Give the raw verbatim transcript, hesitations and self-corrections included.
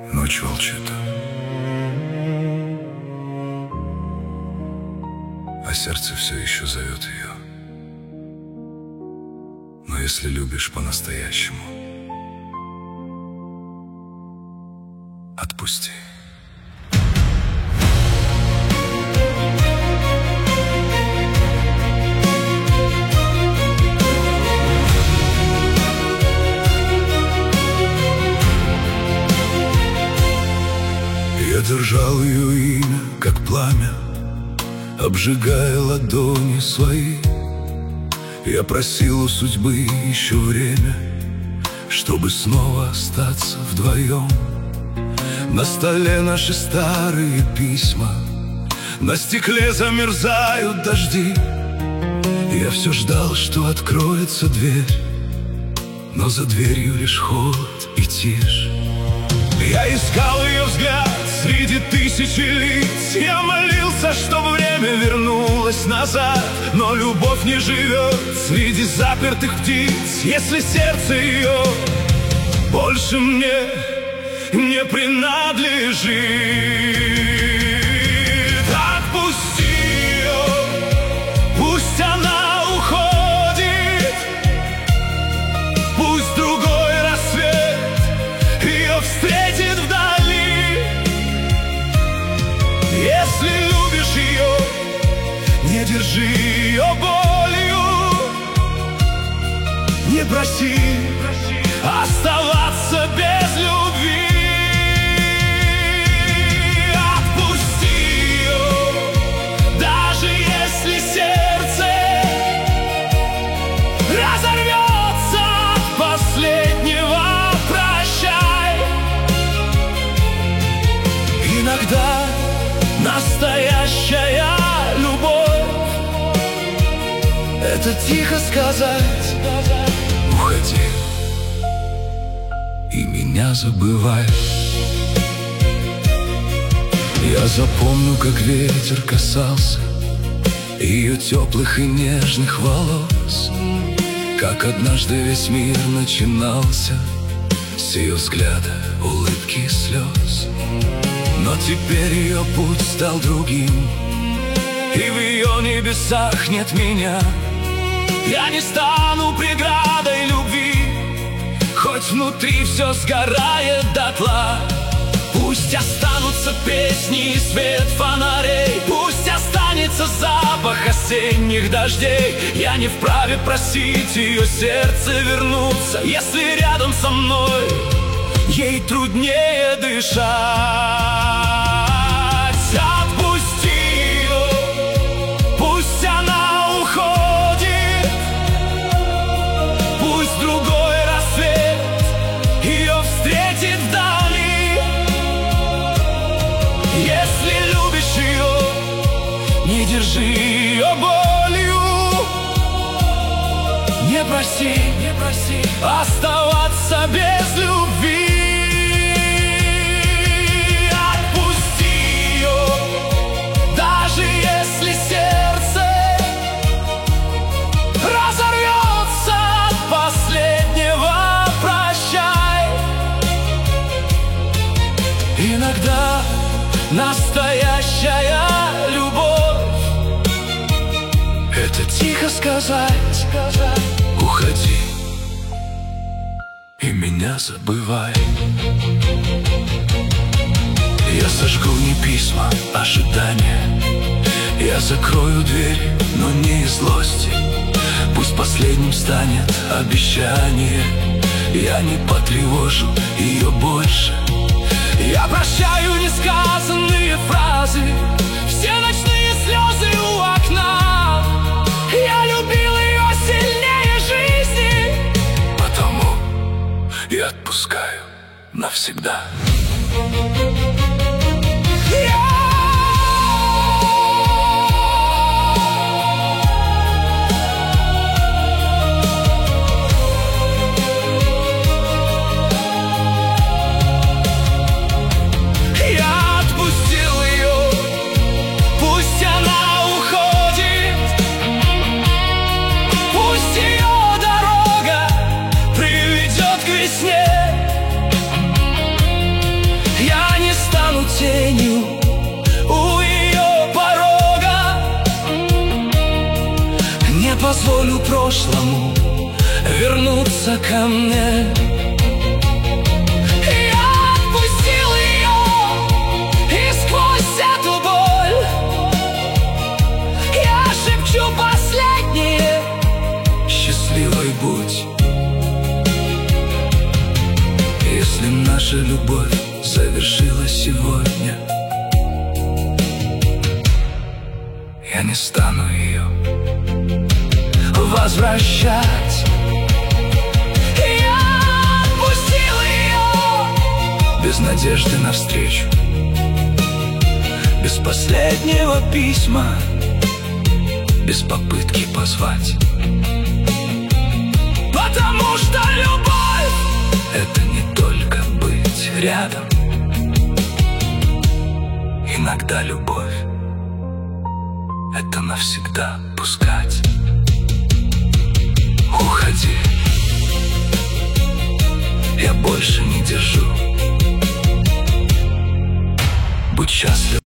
Ночь волчит, а сердце все еще зовет ее. Но если любишь по-настоящему, отпусти. Я держал ее имя, как пламя, обжигая ладони свои. Я просил у судьбы еще время, чтобы снова остаться вдвоем. На столе наши старые письма, на стекле замерзают дожди. Я все ждал, что откроется дверь, но за дверью лишь холод и тишь. Я искал ее взгляд среди тысячи лиц. Я молился, чтобы время вернулось назад. Но любовь не живет среди запертых птиц. Если сердце ее больше мне не принадлежит, отпусти ее, пусть она уходит. Пусть другой рассвет ее встретит вдали. Если любишь ее, не держи ее болью. Не проси оставаться без любви. Отпусти ее, даже если сердце разорвется от последнего прощай. Иногда настоящая любовь — это тихо сказать: уходи и меня забывай. Я запомню, как ветер касался ее теплых и нежных волос, как однажды весь мир начинался с ее взгляда, улыбки и слез. Но теперь ее путь стал другим, и в ее небесах нет меня. Я не стану преградой любви, хоть внутри все сгорает дотла. Пусть останутся песни и свет фонарей, пусть останется запах осенних дождей. Я не вправе просить ее сердце вернуться, если рядом со мной ей труднее дышать. Отпусти ее, пусть она уходит. Пусть другой рассвет ее встретит вдали. Если любишь ее, не держи ее болью. Не проси, не проси оставаться без любви. Иногда настоящая любовь — это тихо сказать: уходи и меня забывай. Я сожгу не письма, ожидания. Я закрою дверь, но не из злости. Пусть последним станет обещание. Я не потревожу ее больше. Я прощаю несказанные фразы, все ночные слезы у окна. Я любил ее сильнее жизни, потому я отпускаю навсегда. не позволю прошлому вернуться ко мне. Я отпустил ее, и сквозь эту боль я шепчу последнее: счастливой будь. Если наша любовь завершилась сегодня, я не стану ее возвращать. Я отпустил ее без надежды на встречу, без последнего письма, без попытки позвать. Потому что любовь — это не только быть рядом. Иногда любовь — это навсегда пускать. Уходи, я больше не держу. Будь счастлив.